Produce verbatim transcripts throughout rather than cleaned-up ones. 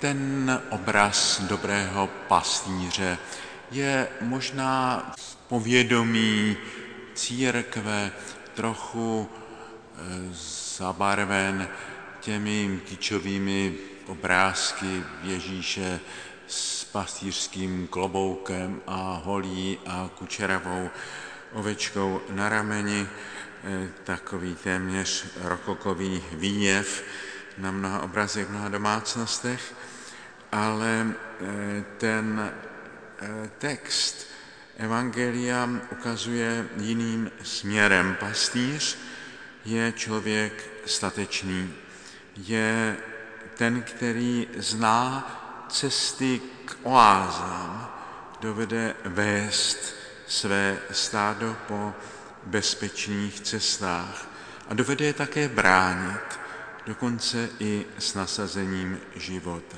Ten obraz dobrého pastýře je možná povědomí církve trochu zabarven těmi kýčovými obrázky Ježíše s pastýřským kloboukem a holí a kučeravou ovečkou na rameni, takový téměř rokokový výjev na mnoha obrazech, v mnoha domácnostech, ale ten text Evangelia ukazuje jiným směrem. Pastýř je člověk statečný, je ten, který zná cesty k oázám, dovede vést své stádo po bezpečných cestách a dovede je také bránit, dokonce i s nasazením života.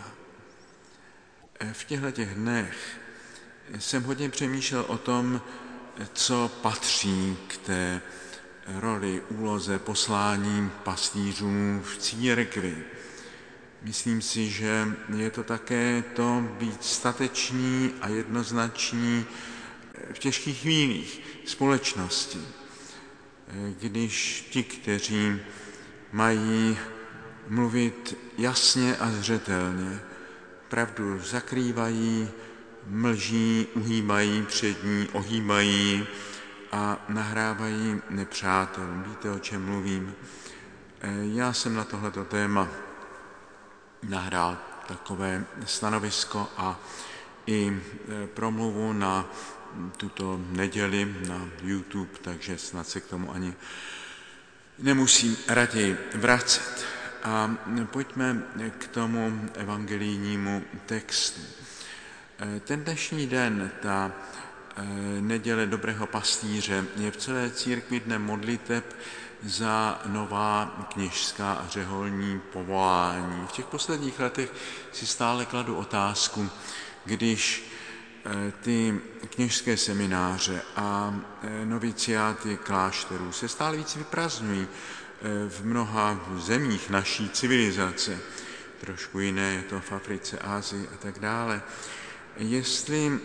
V těchto dnech jsem hodně přemýšlel o tom, co patří k té roli, úloze, poslání pastýřů v církvi. Myslím si, že je to také to být statečný a jednoznačný v těžkých chvílích společnosti, když ti, kteří mají mluvit jasně a zřetelně, pravdu zakrývají, mlží, uhýbají před ní, ohýbají a nahrávají nepřátelům. Víte, o čem mluvím? Já jsem na tohleto téma nahrál takové stanovisko a i promluvu na tuto neděli na YouTube, takže snad se k tomu ani nemusím raději vracet. A pojďme k tomu evangelijnímu textu. Ten dnešní den, ta neděle dobrého pastýře, je v celé církvi dnem modliteb za nová kněžská a řeholní povolání. V těch posledních letech si stále kladu otázku, když ty kněžské semináře a noviciáty klášterů se stále víc vyprazňují v mnoha zemích naší civilizace, trošku jiné je to v Africe, Asii a tak dále. Jestli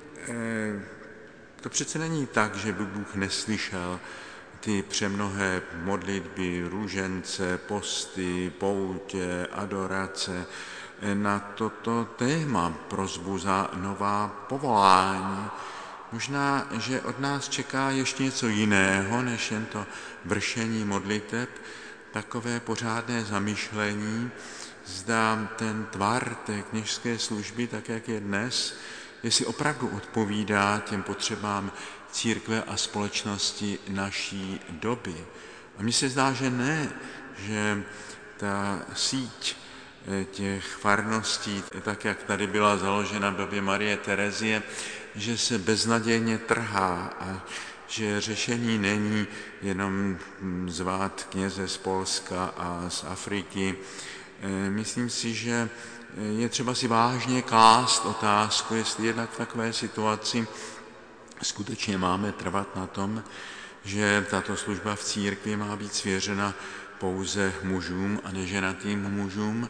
to přece není tak, že by Bůh neslyšel ty přemnohé modlitby, růžence, posty, poutě, adorace na toto téma, prosbu za nová povolání. Možná, že od nás čeká ještě něco jiného, než jen to vršení modliteb, takové pořádné zamyšlení, zda ten tvar té kněžské služby, tak jak je dnes, jestli opravdu odpovídá těm potřebám církve a společnosti naší doby. A mně se zdá, že ne, že ta síť těch farností, tak jak tady byla založena v době Marie Terezie, že se beznadějně trhá a že řešení není jenom zvát kněze z Polska a z Afriky. Myslím si, že je třeba si vážně klást otázku, jestli jednak v takové situaci skutečně máme trvat na tom, že tato služba v církvi má být svěřena pouze mužům a neženatým mužům.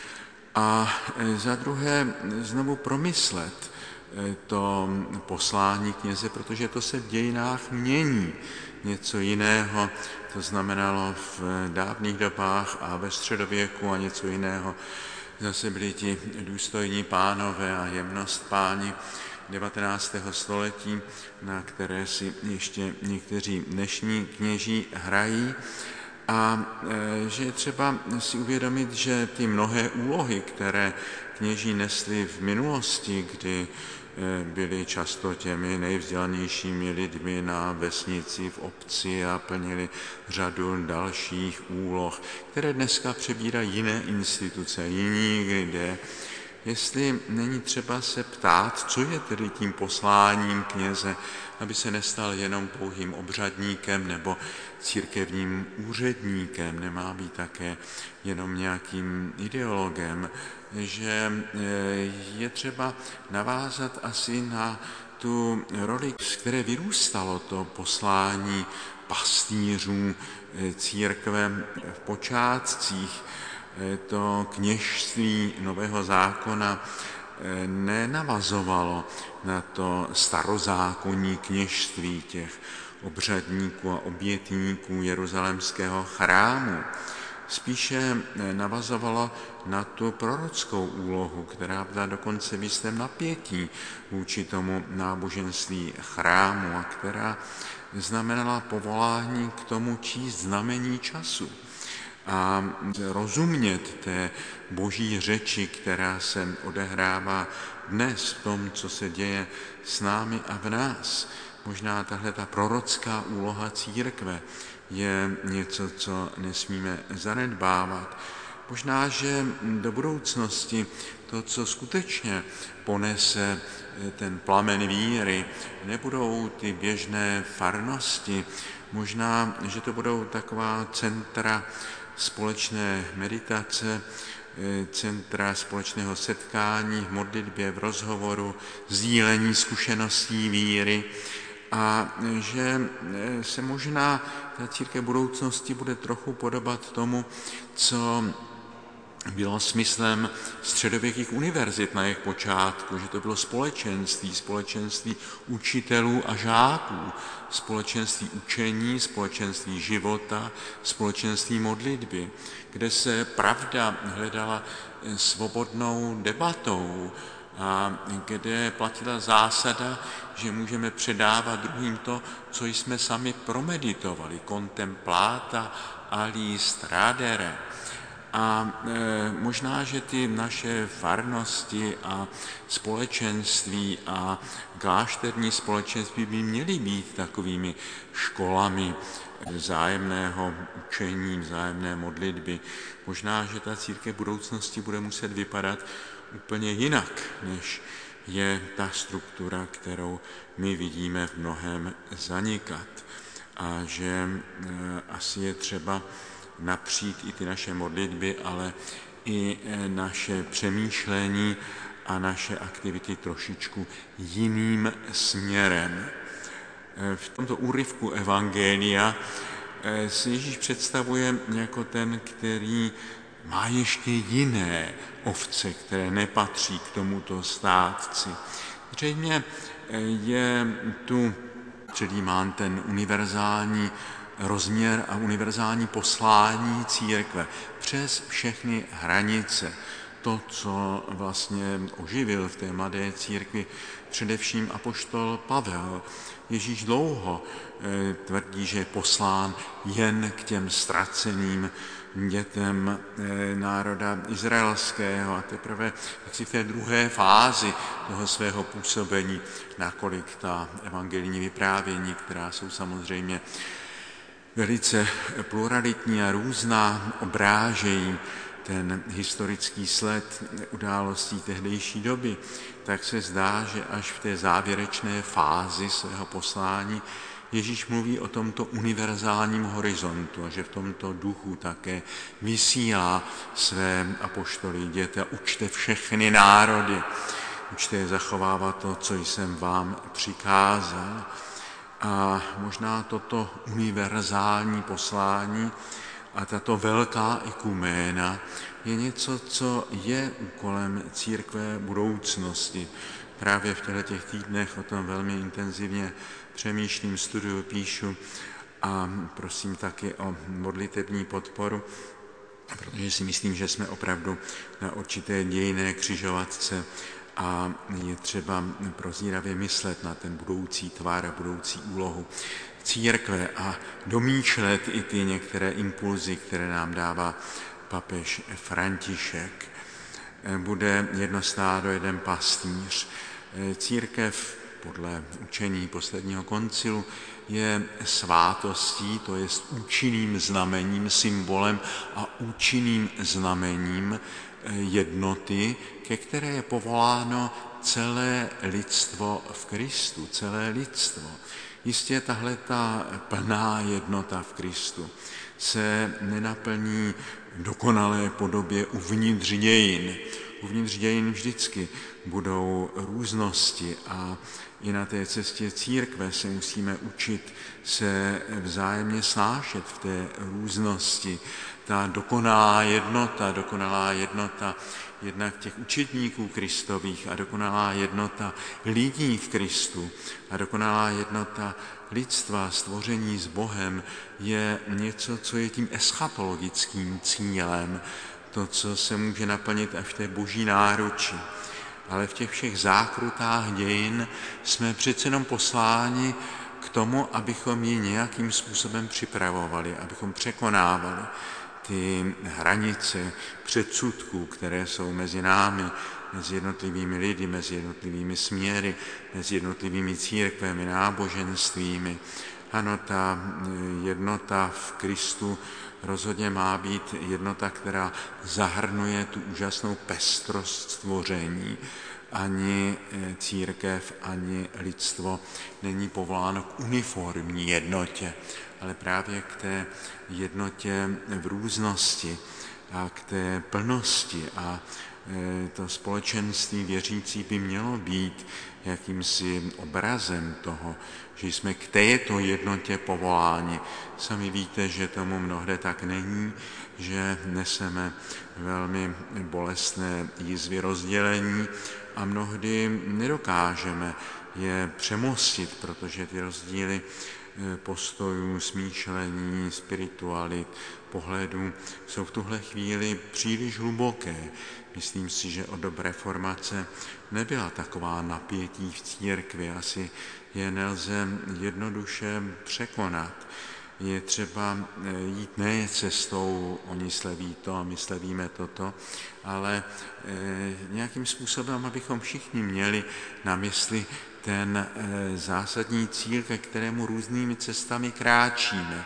A za druhé znovu promyslet to poslání kněze, protože to se v dějinách mění. Něco jiného to znamenalo v dávných dobách a ve středověku a něco jiného zase byli ti důstojní pánové a jemnost páni devatenáctého století, na které si ještě někteří dnešní kněží hrají. A že je třeba si uvědomit, že ty mnohé úlohy, které kněží nesli v minulosti, kdy byli často těmi nejvzdělanějšími lidmi na vesnici, v obci a plnili řadu dalších úloh, které dneska přebírají jiné instituce, jiní lidé. Jestli není třeba se ptát, co je tedy tím posláním kněze, aby se nestal jenom pouhým obřadníkem nebo církevním úředníkem, nemá být také jenom nějakým ideologem, že je třeba navázat asi na tu roli, z které vyrůstalo to poslání pastýřů církve v počátcích to kněžství Nového zákona nenavazovalo na to starozákonní kněžství těch obřadníků a obětníků jeruzalémského chrámu. Spíše navazovalo na tu prorockou úlohu, která byla dokonce v jistém napětí vůči tomu náboženství chrámu a která znamenala povolání k tomu číst znamení času a rozumět té boží řeči, která se odehrává dnes v tom, co se děje s námi a v nás. Možná tahle ta prorocká úloha církve je něco, co nesmíme zanedbávat. Možná, že do budoucnosti to, co skutečně ponese ten plamen víry, nebudou ty běžné farnosti, možná, že to budou taková centra společné meditace, centra společného setkání v modlitbě, v rozhovoru, sdílení zkušeností víry a že se možná ta církev budoucnosti bude trochu podobat tomu, co bylo smyslem středověkých univerzit na jejich počátku, že to bylo společenství, společenství učitelů a žáků, společenství učení, společenství života, společenství modlitby, kde se pravda hledala svobodnou debatou a kde platila zásada, že můžeme předávat druhým to, co jsme sami promeditovali, contemplata alis tradere. A e, možná, že ty naše farnosti a společenství a klášterní společenství by měly být takovými školami vzájemného učení, vzájemné modlitby. Možná, že ta církev budoucnosti bude muset vypadat úplně jinak, než je ta struktura, kterou my vidíme v mnohém zanikat. A že e, asi je třeba napřít i ty naše modlitby, ale i naše přemýšlení a naše aktivity trošičku jiným směrem. V tomto úryvku evangelia si Ježíš představuje jako ten, který má ještě jiné ovce, které nepatří k tomuto státci. Zřejmě je tu předjímán ten univerzální rozměr a univerzální poslání církve přes všechny hranice. To, co vlastně oživil v té mladé církvi především apoštol Pavel. Ježíš dlouho eh, tvrdí, že je poslán jen k těm ztraceným dětem eh, národa izraelského a teprve si v té druhé fázi toho svého působení, nakolik ta evangelijní vyprávění, která jsou samozřejmě velice pluralitní a různá, obrážejí ten historický sled událostí tehdejší doby, tak se zdá, že až v té závěrečné fázi svého poslání Ježíš mluví o tomto univerzálním horizontu a že v tomto duchu také vysílá své apoštoly: jděte, učte všechny národy, učte je zachovávat to, co jsem vám přikázal. A možná toto univerzální poslání a tato velká ekuména je něco, co je úkolem církve budoucnosti. Právě v těchto týdnech o tom velmi intenzivně přemýšlím, studuju, píšu a prosím taky o modlitební podporu, protože si myslím, že jsme opravdu na určité dějinné křižovatce a je třeba prozíravě myslet na ten budoucí tvar a budoucí úlohu církve a domýšlet i ty některé impulzy, které nám dává papež František. Bude jedno stádo, jeden pastýř. Církev podle učení posledního koncilu je svátostí, to je účinným znamením, symbolem a účinným znamením jednoty, ke které je povoláno celé lidstvo v Kristu, celé lidstvo. Jistě tahle ta plná jednota v Kristu se nenaplní v dokonalé podobě uvnitř dějin. uvnitř dějin vždycky budou různosti a i na té cestě církve se musíme učit se vzájemně snášet v té různosti. Ta dokonalá jednota, dokonalá jednota jednak těch učedníků Kristových a dokonalá jednota lidí v Kristu a dokonalá jednota lidstva, stvoření s Bohem je něco, co je tím eschatologickým cílem, to, co se může naplnit až v té boží náruči. Ale v těch všech zákrutách dějin jsme přece jenom posláni k tomu, abychom ji nějakým způsobem připravovali, abychom překonávali ty hranice předsudků, které jsou mezi námi, mezi jednotlivými lidi, mezi jednotlivými směry, mezi jednotlivými církvemi, náboženstvími. Ano, ta jednota v Kristu rozhodně má být jednota, která zahrnuje tu úžasnou pestrost stvoření. Ani církev, ani lidstvo není povoláno k uniformní jednotě, ale právě k té jednotě v různosti a k té plnosti. A to společenství věřící by mělo být jakýmsi obrazem toho, že jsme k této jednotě povoláni. Sami víte, že tomu mnohde tak není, že neseme velmi bolestné jízvy rozdělení a mnohdy nedokážeme je přemostit, protože ty rozdíly postojů, smýšlení, spiritualit, pohledů jsou v tuhle chvíli příliš hluboké. Myslím si, že od dob reformace nebyla taková napětí v církvi, asi je nelze jednoduše překonat. Je třeba jít ne cestou, oni sleví to a my slevíme toto, ale nějakým způsobem, abychom všichni měli na mysli ten zásadní cíl, ke kterému různými cestami kráčíme.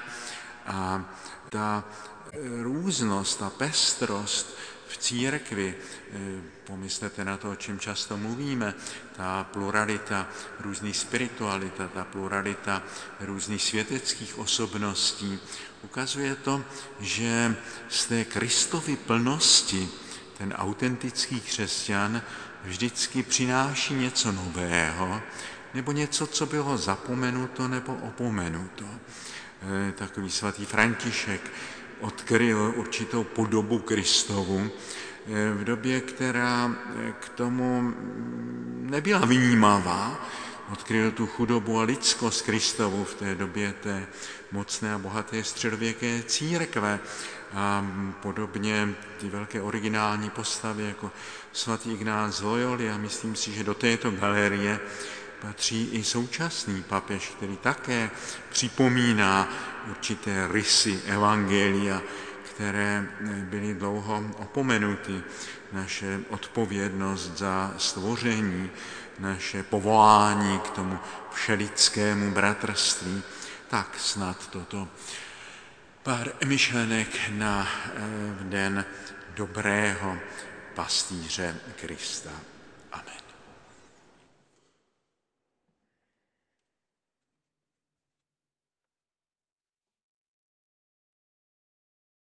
A ta různost, ta pestrost v církvi, pomyslete na to, o čem často mluvíme, ta pluralita různých spiritualita, ta pluralita různých světeckých osobností, ukazuje to, že z té Kristovy plnosti ten autentický křesťan vždycky přináší něco nového, nebo něco, co bylo zapomenuto nebo opomenuto. Takový svatý František odkryl určitou podobu Kristovu v době, která k tomu nebyla vnímavá. Odkryl tu chudobu a lidskost Kristovu v té době té mocné a bohaté středověké církve. A podobně ty velké originální postavy jako svatý Ignác z Loyoli, a myslím si, že do této galerie patří i současný papež, který také připomíná určité rysy evangelia, které byly dlouho opomenuty. Naše odpovědnost za stvoření, naše povolání k tomu všelidskému bratrství. Tak snad toto pár myšlenek na den dobrého pastýře Krista.